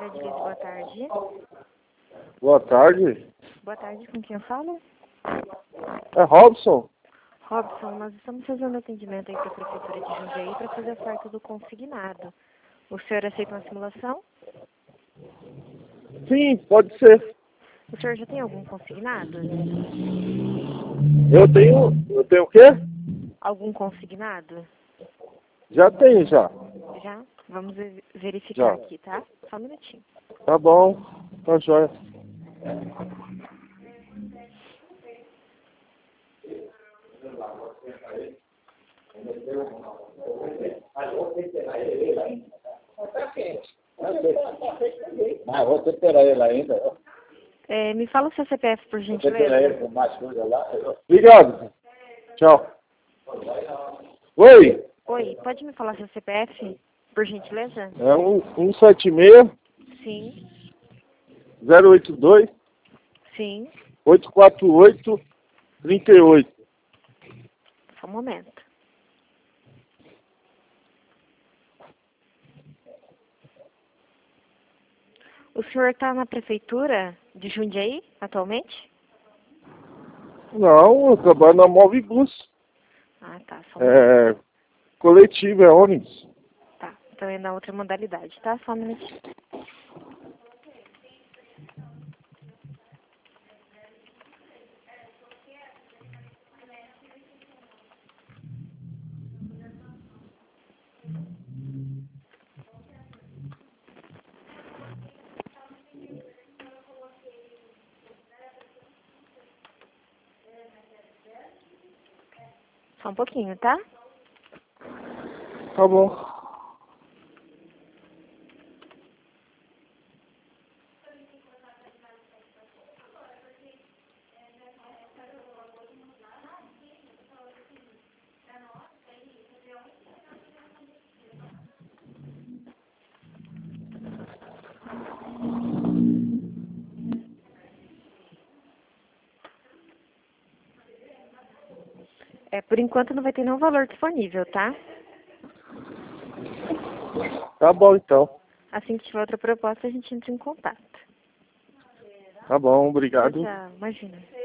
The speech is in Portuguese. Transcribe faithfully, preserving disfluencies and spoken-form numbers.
Prefeitura de Lins, boa tarde. Boa tarde. Boa tarde, com quem eu falo? É Robson? Robson, nós estamos fazendo atendimento aí para a Prefeitura de Jundiaí para fazer a oferta do consignado. O senhor aceita uma simulação? Sim, pode ser. O senhor já tem algum consignado? Eu tenho... Eu tenho o quê? Algum consignado? Já tenho, já. Já? Vamos ve- verificar Já. aqui, tá? Só um minutinho. Tá bom. Tá joia. Mas vou esperar ele ainda. É, me fala o seu C P F, por Vou esperar ele gentileza. com mais coisa lá. Obrigado. Tchau. Oi. Oi, pode me falar seu C P F, por gentileza? É um, um sete seis, Sim, zero oito dois, sim. oito quatro oito, três oito. Só um momento. O senhor está na prefeitura de Jundiaí, atualmente? Não, eu trabalho na Movibus. Ah, tá. Só um momento. É coletivo, é ônibus. Tá. Então é na outra modalidade, tá? Só um minutinho. Só um pouquinho, tá? Tá bom. É, por enquanto não vai ter nenhum valor disponível, tá? Tá bom, então. Assim que tiver outra proposta, a gente entra em contato. Tá bom, Tchau, obrigado. tchau. Imagina.